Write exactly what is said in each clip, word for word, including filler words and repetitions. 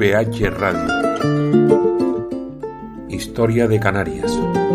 V H Radio. Historia de Canarias.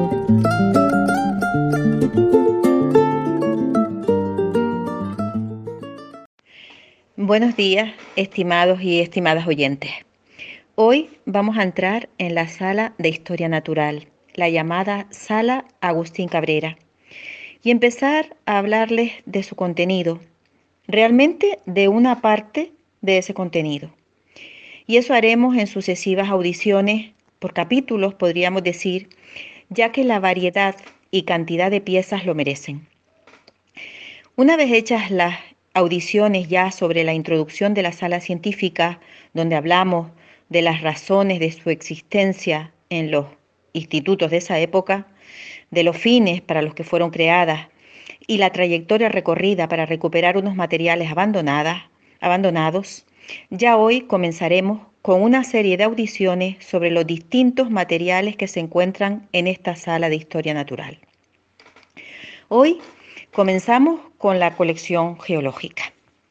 Buenos días, estimados y estimadas oyentes. Hoy vamos a entrar en la sala de Historia Natural, la llamada Sala Agustín Cabrera, y empezar a hablarles de su contenido, realmente de una parte de ese contenido. Y eso haremos en sucesivas audiciones, por capítulos podríamos decir, ya que la variedad y cantidad de piezas lo merecen. Una vez hechas las audiciones ya sobre la introducción de la sala científica, donde hablamos de las razones de su existencia en los institutos de esa época, de los fines para los que fueron creadas y la trayectoria recorrida para recuperar unos materiales abandonadas, abandonados, ya hoy comenzaremos con una serie de audiciones sobre los distintos materiales que se encuentran en esta sala de Historia Natural. Hoy comenzamos con la colección geológica.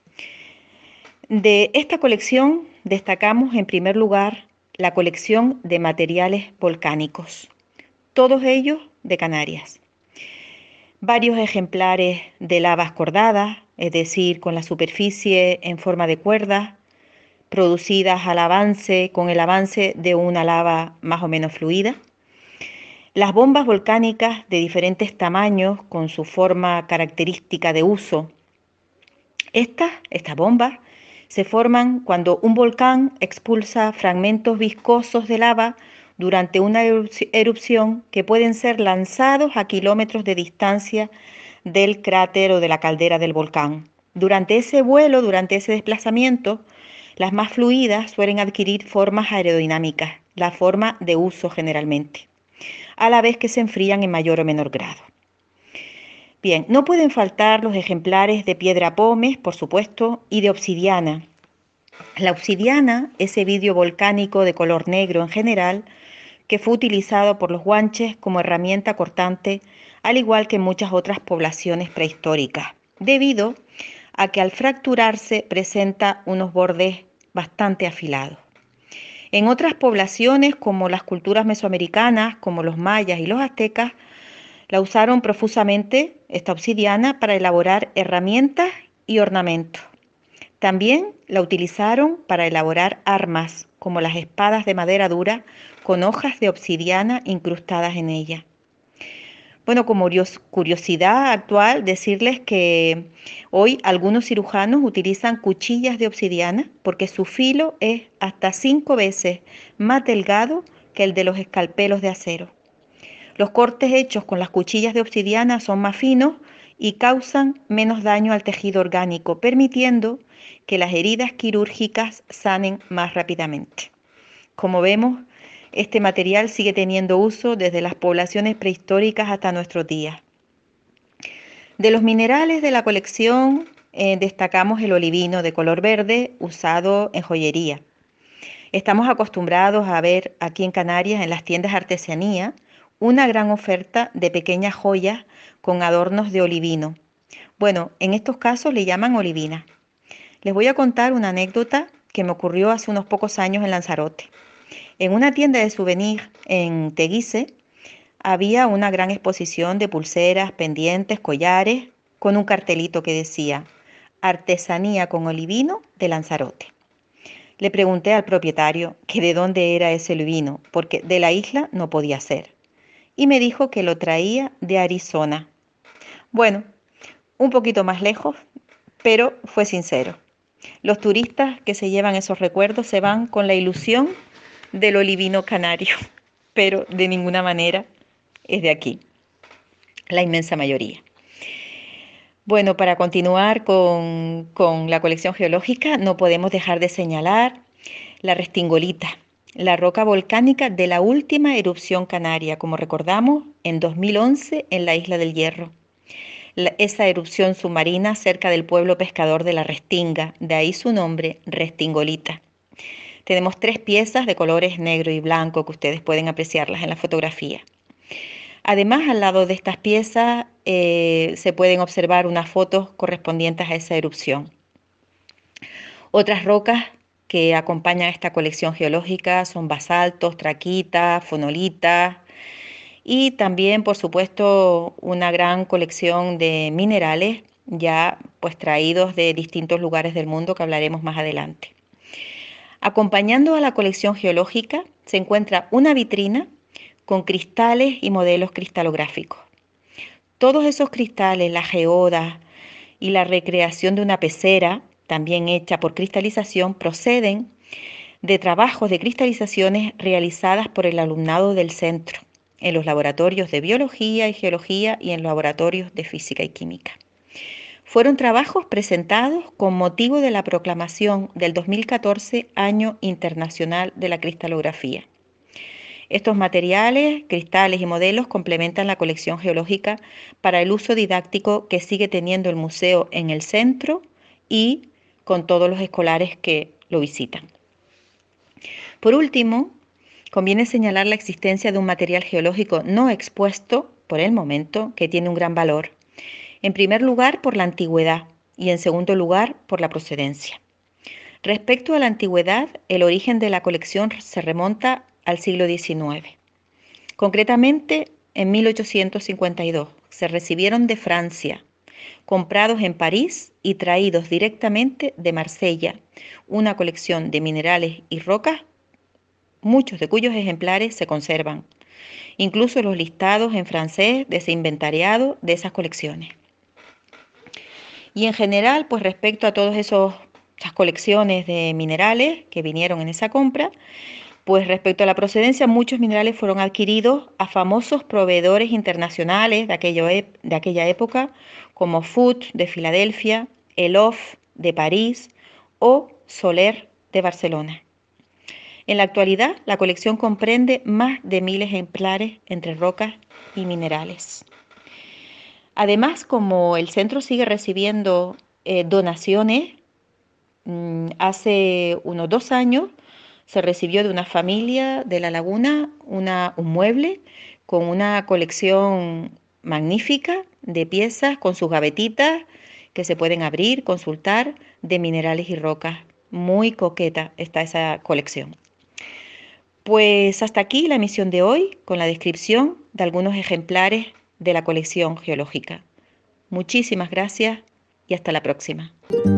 De esta colección destacamos en primer lugar la colección de materiales volcánicos, todos ellos de Canarias. Varios ejemplares de lavas cordadas, es decir, con la superficie en forma de cuerda, producidas al avance, con el avance de una lava más o menos fluida. Las bombas volcánicas de diferentes tamaños, con su forma característica de uso. Estas, estas bombas se forman cuando un volcán expulsa fragmentos viscosos de lava durante una erupción que pueden ser lanzados a kilómetros de distancia del cráter o de la caldera del volcán. Durante ese vuelo, durante ese desplazamiento, las más fluidas suelen adquirir formas aerodinámicas, la forma de uso generalmente, a la vez que se enfrían en mayor o menor grado. Bien, no pueden faltar los ejemplares de piedra pómez, por supuesto, y de obsidiana. La obsidiana, ese vidrio volcánico de color negro en general, que fue utilizado por los guanches como herramienta cortante, al igual que en muchas otras poblaciones prehistóricas, debido a que al fracturarse presenta unos bordes bastante afilados. En otras poblaciones, como las culturas mesoamericanas, como los mayas y los aztecas, la usaron profusamente, esta obsidiana, para elaborar herramientas y ornamentos. También la utilizaron para elaborar armas, como las espadas de madera dura con hojas de obsidiana incrustadas en ella. Bueno, como curiosidad actual, decirles que hoy algunos cirujanos utilizan cuchillas de obsidiana porque su filo es hasta cinco veces más delgado que el de los escalpelos de acero. Los cortes hechos con las cuchillas de obsidiana son más finos y causan menos daño al tejido orgánico, permitiendo que las heridas quirúrgicas sanen más rápidamente. Como vemos, este material sigue teniendo uso desde las poblaciones prehistóricas hasta nuestros días. De los minerales de la colección eh, destacamos el olivino de color verde usado en joyería. Estamos acostumbrados a ver aquí en Canarias, en las tiendas de artesanía, una gran oferta de pequeñas joyas con adornos de olivino. Bueno, en estos casos le llaman olivina. Les voy a contar una anécdota que me ocurrió hace unos pocos años en Lanzarote. En una tienda de souvenirs en Teguise había una gran exposición de pulseras, pendientes, collares, con un cartelito que decía Artesanía con olivino de Lanzarote. Le pregunté al propietario que de dónde era ese olivino, porque de la isla no podía ser, y me dijo que lo traía de Arizona. Bueno, un poquito más lejos, pero fue sincero. Los turistas que se llevan esos recuerdos se van con la ilusión del olivino canario, pero de ninguna manera es de aquí, la inmensa mayoría. Bueno, para continuar con, con la colección geológica, no podemos dejar de señalar la restingolita, la roca volcánica de la última erupción canaria, como recordamos, en dos mil once en la Isla del Hierro. La, esa erupción submarina cerca del pueblo pescador de la Restinga, de ahí su nombre, restingolita. Tenemos tres piezas de colores negro y blanco que ustedes pueden apreciarlas en la fotografía. Además, al lado de estas piezas eh, se pueden observar unas fotos correspondientes a esa erupción. Otras rocas que acompañan esta colección geológica son basaltos, traquitas, fonolitas y también, por supuesto, una gran colección de minerales ya pues traídos de distintos lugares del mundo que hablaremos más adelante. Acompañando a la colección geológica se encuentra una vitrina con cristales y modelos cristalográficos. Todos esos cristales, la geoda y la recreación de una pecera, también hecha por cristalización, proceden de trabajos de cristalizaciones realizadas por el alumnado del centro, en los laboratorios de biología y geología y en laboratorios de física y química. Fueron trabajos presentados con motivo de la proclamación del dos mil catorce Año Internacional de la Cristalografía. Estos materiales, cristales y modelos complementan la colección geológica para el uso didáctico que sigue teniendo el museo en el centro y con todos los escolares que lo visitan. Por último, conviene señalar la existencia de un material geológico no expuesto por el momento que tiene un gran valor. En primer lugar, por la antigüedad y en segundo lugar, por la procedencia. Respecto a la antigüedad, el origen de la colección se remonta al siglo diecinueve. Concretamente, en mil ochocientos cincuenta y dos se recibieron de Francia, comprados en París y traídos directamente de Marsella, una colección de minerales y rocas, muchos de cuyos ejemplares se conservan, incluso los listados en francés de ese inventariado de esas colecciones. Y en general, pues respecto a todas esas colecciones de minerales que vinieron en esa compra, pues respecto a la procedencia, muchos minerales fueron adquiridos a famosos proveedores internacionales de, aquello, de aquella época, como Foot de Filadelfia, Elof de París o Soler de Barcelona. En la actualidad, la colección comprende más de mil ejemplares entre rocas y minerales. Además, como el centro sigue recibiendo eh, donaciones, mmm, hace unos dos años se recibió de una familia de La Laguna una, un mueble con una colección magnífica de piezas con sus gavetitas que se pueden abrir, consultar, de minerales y rocas. Muy coqueta está esa colección. Pues hasta aquí la emisión de hoy con la descripción de algunos ejemplares de la colección geológica. Muchísimas gracias y hasta la próxima.